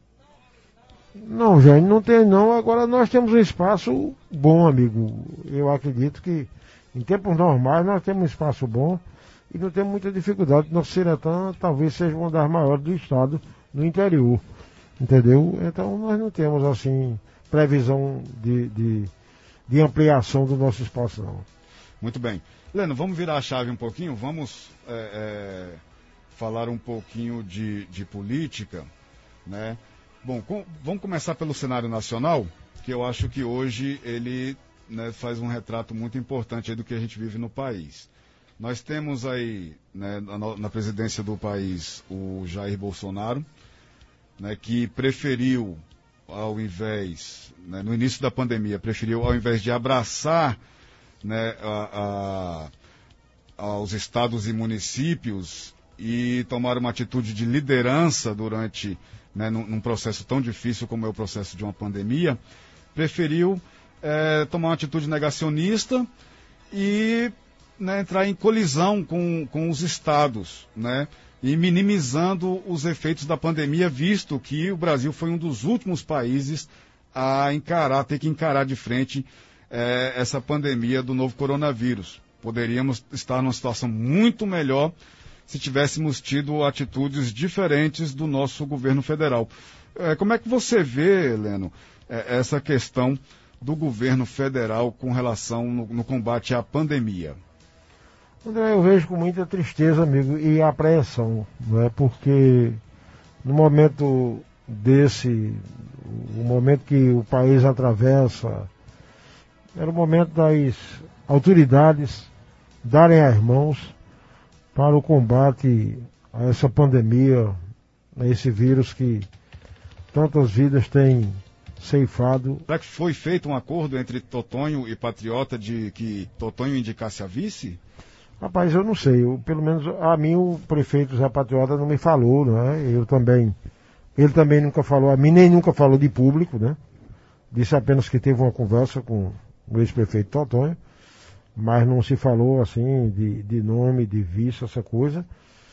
Não, Jânio, não tem não. Agora nós temos um espaço bom, amigo. Eu acredito que em tempos normais nós temos um espaço bom e não temos muita dificuldade. Nossa Ciretran talvez seja uma das maiores do estado no interior, entendeu? Então nós não temos assim previsão de, de, de ampliação do nosso espaço, não.
Muito bem. Helena, vamos virar a chave um pouquinho, vamos é, é, falar um pouquinho de, de política, né? Bom, com, vamos começar pelo cenário nacional, que eu acho que hoje ele, né, faz um retrato muito importante aí do que a gente vive no país. Nós temos aí, né, na, na presidência do país o Jair Bolsonaro, né, que preferiu, ao invés, né, no início da pandemia, preferiu, ao invés de abraçar, né, a, a, aos estados e municípios e tomar uma atitude de liderança durante, né, num, num processo tão difícil como é o processo de uma pandemia, preferiu é, tomar uma atitude negacionista e, né, entrar em colisão com, com os estados, né, e minimizando os efeitos da pandemia, visto que o Brasil foi um dos últimos países a encarar, ter que encarar de frente é, essa pandemia do novo coronavírus. Poderíamos estar numa situação muito melhor se tivéssemos tido atitudes diferentes do nosso governo federal. É, como é que você vê, Heleno, é, essa questão do governo federal com relação no, no combate à pandemia?
André, eu vejo com muita tristeza, amigo, e apreensão, não é? Porque no momento desse, o momento que o país atravessa, era o momento das autoridades darem as mãos para o combate a essa pandemia, a esse vírus que tantas vidas tem ceifado.
Será que foi feito um acordo entre Totonho e Patriota de que Totonho indicasse a vice?
Rapaz, eu não sei, eu, pelo menos a mim o prefeito Zé Patriota não me falou, não é? Eu também, ele também nunca falou a mim, nem nunca falou de público, né? Disse apenas que teve uma conversa com o ex-prefeito Totonho, mas não se falou assim de, de nome, de vice, essa coisa.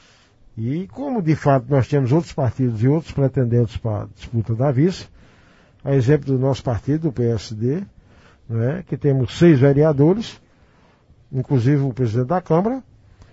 E como de fato nós temos outros partidos e outros pretendentes para a disputa da vice, a exemplo do nosso partido, o P S D, não é? Que temos seis vereadores, inclusive o presidente da Câmara,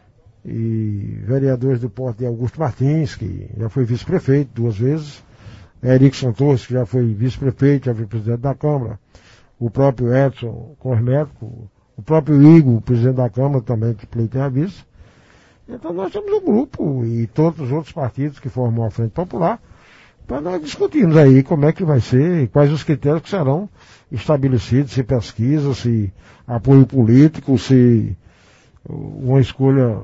e vereadores do porte de Augusto Martins, que já foi vice-prefeito duas vezes, Erickson Torres, que já foi vice-prefeito, já foi presidente da Câmara, o próprio Edson Cosmético, o próprio Igor, o presidente da Câmara também, que pleiteia a vice. Então nós temos um grupo e todos os outros partidos que formam a Frente Popular, para nós discutirmos aí como é que vai ser e quais os critérios que serão estabelecidos, se pesquisa, se apoio político, se uma escolha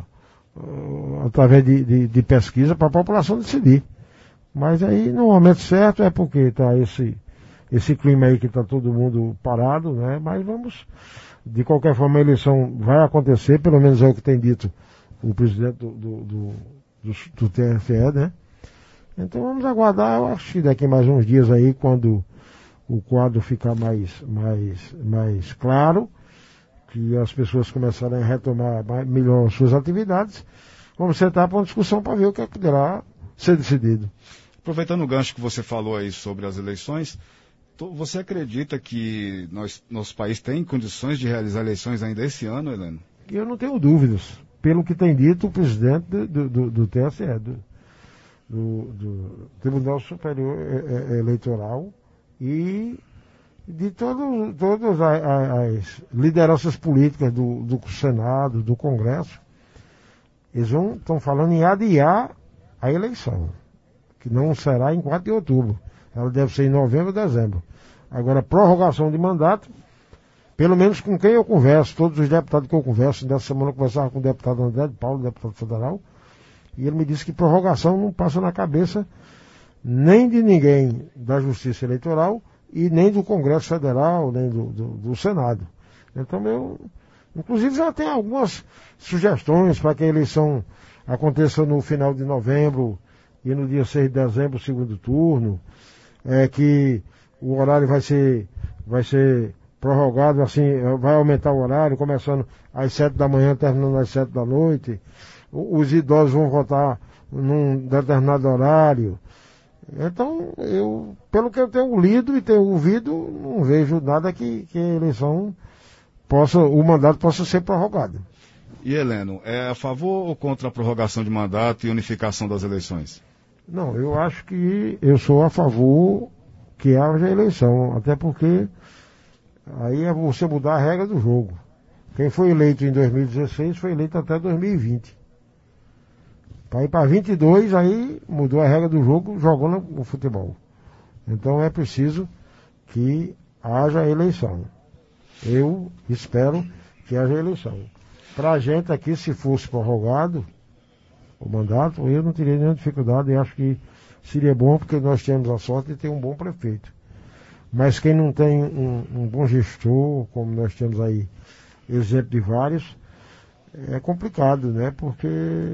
uh, através de, de, de pesquisa para a população decidir. Mas aí no momento certo é porque está esse, esse clima aí que está todo mundo parado, né? Mas vamos, de qualquer forma a eleição vai acontecer, pelo menos é o que tem dito o presidente do, do, do, do, do T S E, né? Então vamos aguardar, eu acho que daqui mais uns dias aí, quando o quadro ficar mais, mais, mais claro, que as pessoas começarem a retomar mais, melhor suas atividades, vamos sentar para uma discussão para ver o que é que poderá ser decidido.
Aproveitando o gancho que você falou aí sobre as eleições, você acredita que nós, nosso país tem condições de realizar eleições ainda esse ano, Heleno?
Eu não tenho dúvidas, pelo que tem dito o presidente do, do, do T S E, do, do, do Tribunal Superior Eleitoral, e de todo, todas as lideranças políticas do, do Senado, do Congresso. Eles estão falando em adiar a eleição, que não será em quatro de outubro. Ela deve ser em novembro ou dezembro. Agora, prorrogação de mandato, pelo menos com quem eu converso, todos os deputados que eu converso, dessa semana eu conversava com o deputado André de Paulo, deputado federal, e ele me disse que prorrogação não passa na cabeça nem de ninguém da Justiça Eleitoral e nem do Congresso Federal, nem do, do, do Senado. Então eu, inclusive já tem algumas sugestões para que a eleição aconteça no final de novembro e no dia seis de dezembro, segundo turno, é que o horário vai ser, vai ser prorrogado, assim, vai aumentar o horário, começando às sete da manhã, terminando às sete da noite. Os idosos vão votar num determinado horário. Então, eu, pelo que eu tenho lido e tenho ouvido, não vejo nada que, que a eleição possa, o mandato possa ser prorrogado.
E Heleno, é a favor ou contra a prorrogação de mandato e unificação das eleições?
Não, eu acho que eu sou a favor que haja eleição, até porque aí é você mudar a regra do jogo. Quem foi eleito em dois mil e dezesseis foi eleito até dois mil e vinte. Para ir para vinte e dois, aí mudou a regra do jogo, jogando o futebol. Então é preciso que haja eleição. Eu espero que haja eleição. Para a gente aqui, se fosse prorrogado o mandato, eu não teria nenhuma dificuldade e acho que seria bom, porque nós temos a sorte de ter um bom prefeito. Mas quem não tem um, um bom gestor, como nós temos aí exemplo de vários, é complicado, né? Porque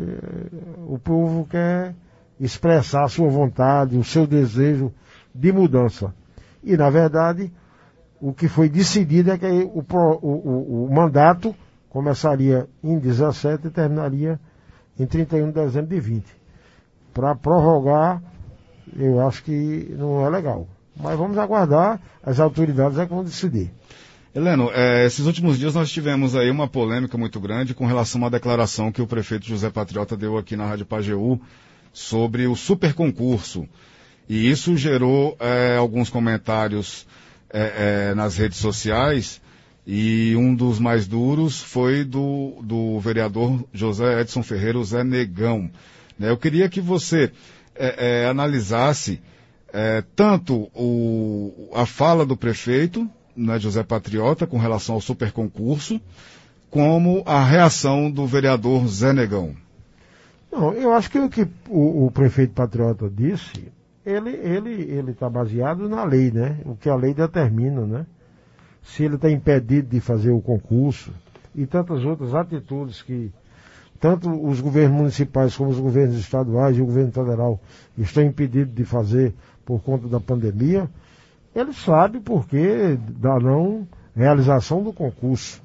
o povo quer expressar a sua vontade, o seu desejo de mudança. E, na verdade, o que foi decidido é que o, o, o, o mandato começaria em dezessete e terminaria em trinta e um de dezembro de vinte. Para prorrogar, eu acho que não é legal. Mas vamos aguardar, as autoridades é que vão decidir.
Heleno, é, esses últimos dias nós tivemos aí uma polêmica muito grande com relação a uma declaração que o prefeito José Patriota deu aqui na Rádio Pajeú sobre o super concurso. E isso gerou é, alguns comentários é, é, nas redes sociais, e um dos mais duros foi do, do vereador José Edson Ferreira, o Zé Negão. Né, eu queria que você é, é, analisasse é, tanto o, a fala do prefeito, né, José Patriota, com relação ao super concurso, como a reação do vereador Zé Negão.
Não, eu acho que o que o, o prefeito Patriota disse, ele ele ele está baseado na lei, né? O que a lei determina, né? Se ele está impedido de fazer o concurso e tantas outras atitudes que tanto os governos municipais como os governos estaduais e o governo federal estão impedidos de fazer por conta da pandemia, ele sabe por que da não realização do concurso.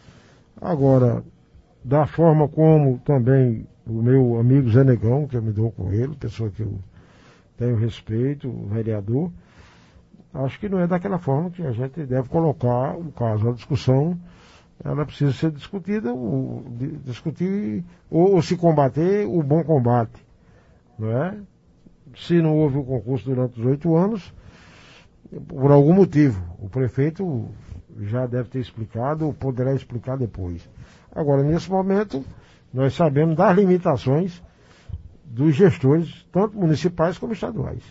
Agora, da forma como também o meu amigo Zé Negão, que eu me dou com ele, pessoa que eu tenho respeito, o vereador, acho que não é daquela forma que a gente deve colocar o caso. A discussão, ela precisa ser discutida, o, de, discutir ou, ou se combater o bom combate, não é? Se não houve o concurso durante os oito anos, por algum motivo, o prefeito já deve ter explicado ou poderá explicar depois. Agora, nesse momento, nós sabemos das limitações dos gestores, tanto municipais como estaduais.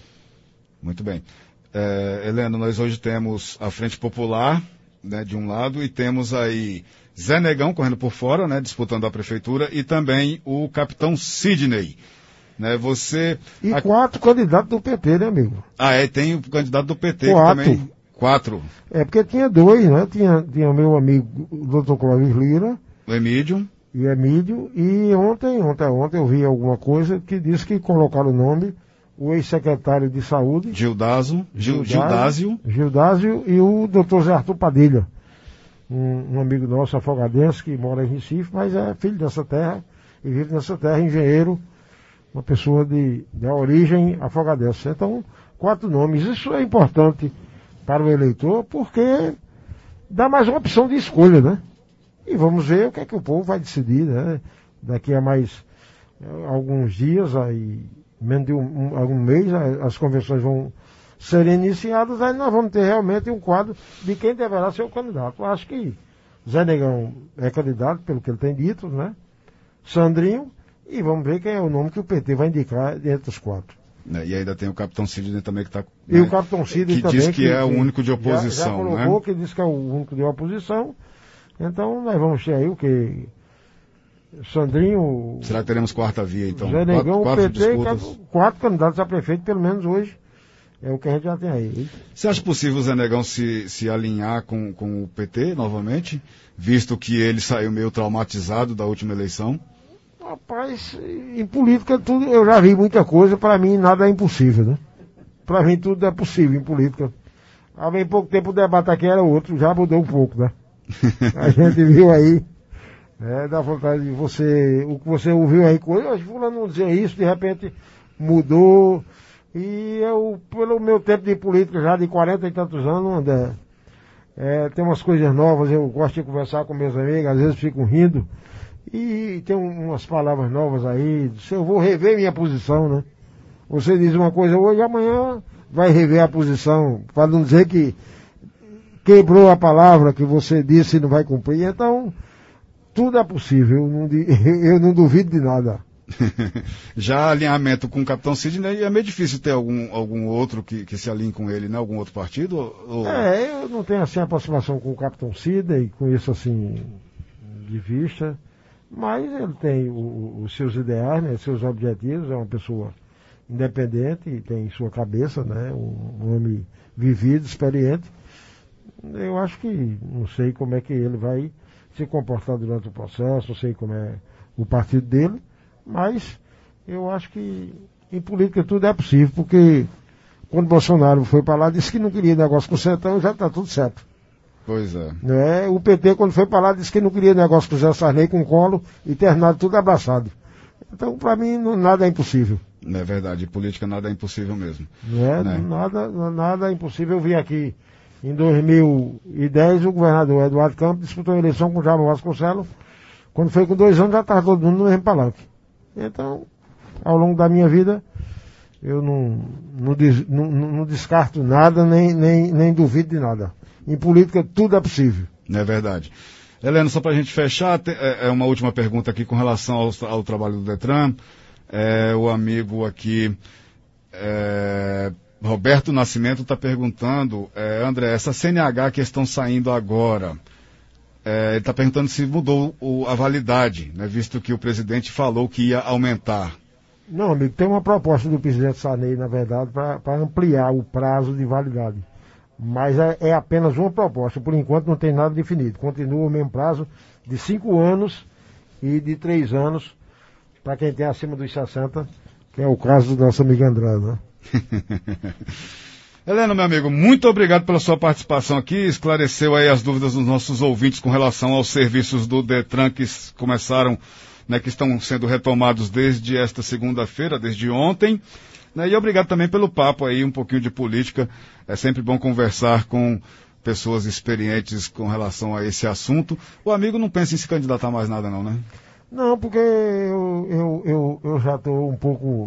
Muito bem. É, Heleno, nós hoje temos a Frente Popular, né, de um lado, e temos aí Zé Negão correndo por fora, né, disputando a prefeitura, e também o capitão Sidney. Né, você...
E
a...
quatro candidatos do P T, né, amigo?
Ah, é, tem o candidato do P T
quatro.
Que também... Quatro.
É, porque tinha dois, né? Tinha, tinha o meu amigo, o doutor Clóvis Lira.
O Emílio.
E Emílio. E ontem, ontem, ontem eu vi alguma coisa que disse que colocaram o nome, o ex-secretário de saúde.
Gildazo. Gil, Gildásio.
Gildásio e o doutor Zé Arthur Padilha. Um, um amigo nosso, afogadense, que mora em Recife, mas é filho dessa terra e vive nessa terra, engenheiro, uma pessoa de, de origem afogadense. Então, quatro nomes. Isso é importante para o eleitor, porque dá mais uma opção de escolha, né? E vamos ver o que é que o povo vai decidir, né? Daqui a mais uh, alguns dias, aí, menos de um, um, algum mês, as convenções vão ser iniciadas, aí nós vamos ter realmente um quadro de quem deverá ser o candidato. Eu acho que Zé Negão é candidato, pelo que ele tem dito, né? Sandrinho, e vamos ver quem é o nome que o P T vai indicar entre os quatro.
É, e ainda tem o capitão Sidney também que está...
E né, o capitão Sidney
que
também.
Diz que, que é o único de oposição,
já, já colocou,
né?
que diz que é o único de oposição. Então nós vamos ter aí o que? Sandrinho...
Será que teremos quarta via, então?
Zé Negão,
quatro,
o P T,
quatro,
quatro candidatos a prefeito, pelo menos hoje. É o que a gente já tem aí.
Você acha possível o Zé Negão se, se alinhar com, com o P T novamente? Visto que ele saiu meio traumatizado da última eleição?
Rapaz, em política tudo, eu já vi muita coisa, para mim nada é impossível, né? Para mim tudo é possível em política. Há bem pouco tempo o debate aqui era outro, já mudou um pouco, né? A gente viu aí, né, dá vontade de você, o que você ouviu aí, coisa, fulano não dizia isso, de repente mudou, e eu, pelo meu tempo de política já de quarenta e tantos anos, André, é, tem umas coisas novas, eu gosto de conversar com meus amigos, às vezes fico rindo, e tem umas palavras novas aí, eu vou rever minha posição, né? Você diz uma coisa hoje, amanhã vai rever a posição, para não dizer que quebrou a palavra que você disse e não vai cumprir. Então, tudo é possível, eu não, eu não duvido de nada.
Já alinhamento com o capitão Sidney, é meio difícil ter algum, algum outro que, que se alinhe com ele, né? Algum outro partido? Ou...
É, eu não tenho assim aproximação com o capitão Sidney, com isso assim de vista, mas ele tem o, os seus ideais, né? Seus objetivos, é uma pessoa independente e tem sua cabeça, né? Um, um homem vivido, experiente. Eu acho que não sei como é que ele vai se comportar durante o processo, não sei como é o partido dele, mas eu acho que em política tudo é possível, porque quando Bolsonaro foi para lá, disse que não queria negócio com o Centrão, já está tudo certo.
Pois é.
Não é. O P T, quando foi para lá, disse que não queria negócio com o Zé Sarney, com o Collor, e terminaram tudo abraçado. Então, para mim, não, nada é impossível.
É verdade, política nada é impossível mesmo.
Não é, né? nada, nada é impossível. Eu vi aqui, em dois mil e dez, o governador Eduardo Campos disputou a eleição com o Jaime Vasconcelos. Quando foi com dois anos, já estava todo mundo no mesmo palanque. Então, ao longo da minha vida, eu não, não, des, não, não descarto nada, nem, nem, nem duvido de nada. Em política, tudo é possível.
É verdade. Heleno, só para a gente fechar, é uma última pergunta aqui com relação ao, ao trabalho do Detran. É, o amigo aqui, é, Roberto Nascimento, está perguntando, é, André, essa C N H que estão saindo agora, é, ele está perguntando se mudou o, a validade, né, visto que o presidente falou que ia aumentar.
Não, amigo, tem uma proposta do presidente Sarney, na verdade, para ampliar o prazo de validade. Mas é, é apenas uma proposta, por enquanto não tem nada definido. Continua o mesmo prazo de cinco anos e de três anos para quem tem acima dos sessenta, que é o caso do nosso amigo André, né?
Heleno, meu amigo, muito obrigado pela sua participação aqui, esclareceu aí as dúvidas dos nossos ouvintes com relação aos serviços do Detran que começaram, né, que estão sendo retomados desde esta segunda-feira, desde ontem. E obrigado também pelo papo aí, um pouquinho de política. É sempre bom conversar com pessoas experientes com relação a esse assunto. O amigo não pensa em se candidatar mais nada não, né?
Não, porque eu, eu, eu, eu já estou um pouco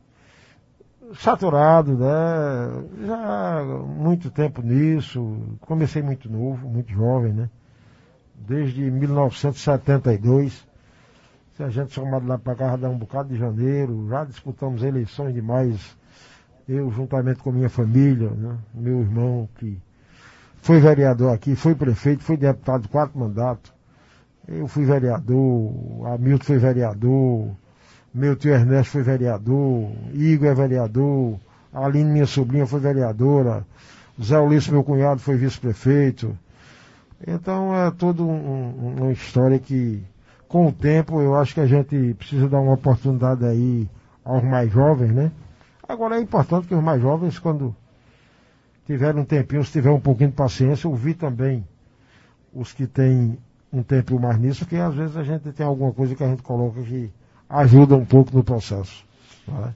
saturado, né? Já há muito tempo nisso. Comecei muito novo, muito jovem, né? Desde mil novecentos e setenta e dois. Se a gente somar de lá para cá, já dá um bocado de janeiro, já disputamos eleições demais, eu juntamente com minha família, né? Meu irmão que foi vereador aqui, foi prefeito, foi deputado quatro mandatos, eu fui vereador, Hamilton foi vereador, meu tio Ernesto foi vereador, Igor é vereador, a Aline, minha sobrinha, foi vereadora, Zé Ulisses, meu cunhado, foi vice-prefeito. Então é toda um, um, uma história que, com o tempo, eu acho que a gente precisa dar uma oportunidade aí aos mais jovens, né? Agora é importante que os mais jovens, quando tiverem um tempinho, se tiver um pouquinho de paciência, ouvir também os que têm um tempo mais nisso, porque às vezes a gente tem alguma coisa que a gente coloca que ajuda um pouco no processo, né?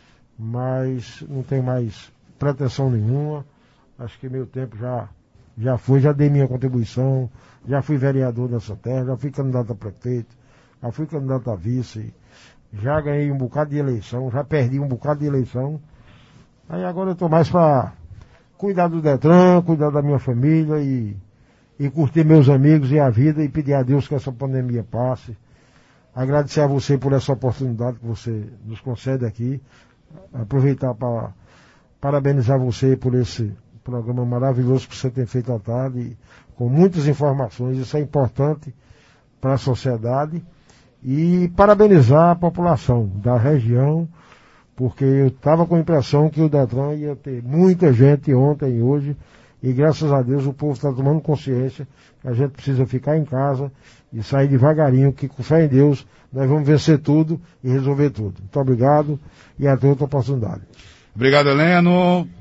Mas não tenho mais pretensão nenhuma, acho que meu tempo já, já foi, já dei minha contribuição, já fui vereador nessa terra, já fui candidato a prefeito, já fui candidato a vice, já ganhei um bocado de eleição, já perdi um bocado de eleição. Aí agora eu estou mais para cuidar do Detran, cuidar da minha família e, e curtir meus amigos e a vida e pedir a Deus que essa pandemia passe. Agradecer a você por essa oportunidade que você nos concede aqui. Aproveitar para parabenizar você por esse programa maravilhoso que você tem feito à tarde, com muitas informações, isso é importante para a sociedade, e parabenizar a população da região, porque eu estava com a impressão que o Detran ia ter muita gente ontem e hoje, e graças a Deus o povo está tomando consciência que a gente precisa ficar em casa e sair devagarinho, que com fé em Deus nós vamos vencer tudo e resolver tudo. Muito obrigado e até outra oportunidade.
Obrigado, Heleno.